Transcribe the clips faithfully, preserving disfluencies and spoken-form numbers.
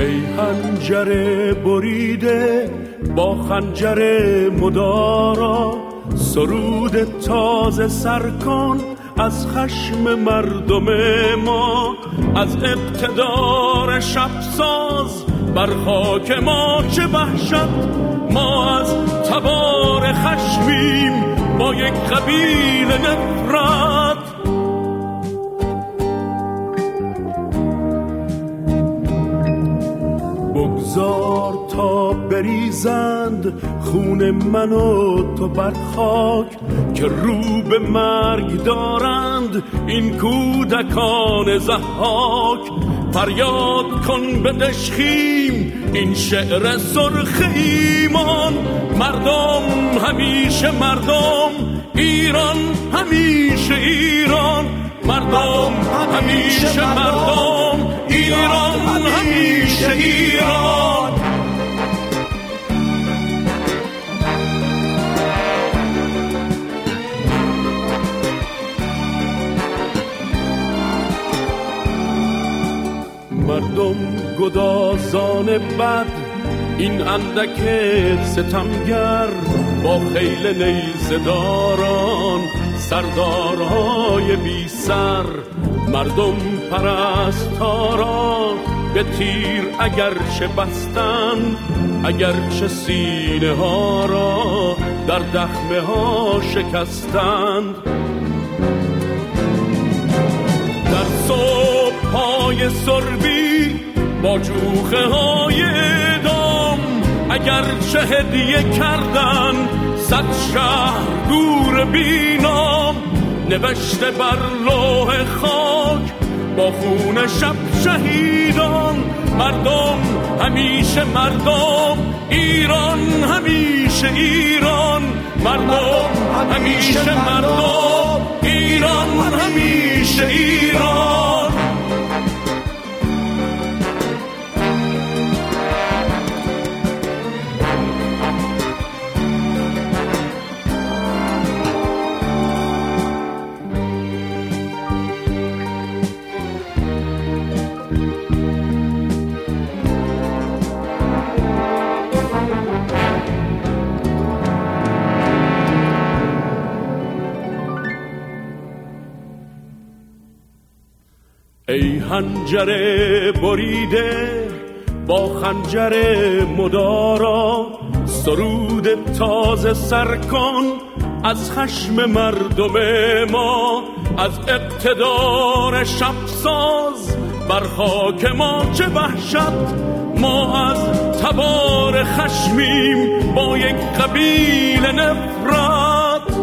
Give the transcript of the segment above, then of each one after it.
ای خنجر بریده با خنجر مدارا، سرود تازه سر کن از خشم مردم ما. از اقتدار شب ساز بر خاک ما چه وحشت، ما از تبار خشمیم با یک قبیل نفرت. بگذار تا بریزند خون من و تو بر خاک، که رو به مرگ دارند این کودکان ضحاک. فریاد کن به دشخیم این شعر سرخ ایمان، مردم همیشه مردم، ایران همیشه ایران. مردم همیشه مردم، ایران همیشه ایران. مردم گدازان بد این اندک ستمگر، با خیل نیزداران سردارهای بی سر. مردم پرستاران به تیر اگرچه بستند، اگرچه سینه ها را در دخمه ها شکستند. در صبح های سربی با جوخه های اعدام، اگرچه هدیه کردن صد شهر گور بینام. نوشته بر لوح خاک با خون شب شهیدان، مردم همیشه مردم، ایران همیشه ایران. مردم همیشه مردم، ایران همیشه ایران. ای خنجر بریده با خنجر مدارا، سرود تازه سر کن از خشم مردم ما. از اقتدار شب ساز بر خاک ما چه وحشت، ما از تبار خشمیم با یک قبیل نفرت.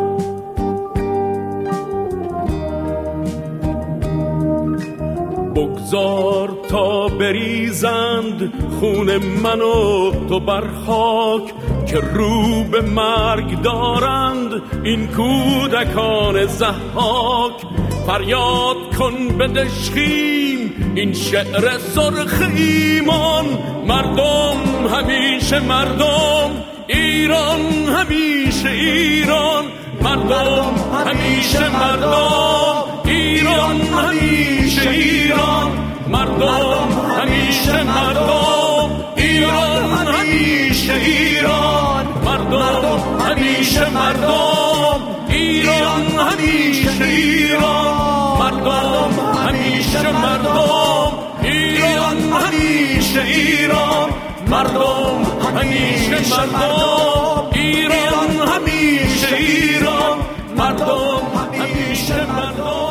بگذار تا بریزند خون من و تو بر خاک، که رو به مرگ دارند این کودکان ضحاک. فریاد کن به دشخیم این شعر سرخ ایمان، مردم همیشه مردم، ایران همیشه ایران. مردم همیشه مردم، ایران همیشه ایران. مردم همیشه مردم، ایران همیشه ایران. مردم همیشه مردم، ایران همیشه ایران. مردم همیشه مردم، ایران همیشه ایران. مردم همیشه مردم، ایران همیشه ایران. مردم همیشه مردم.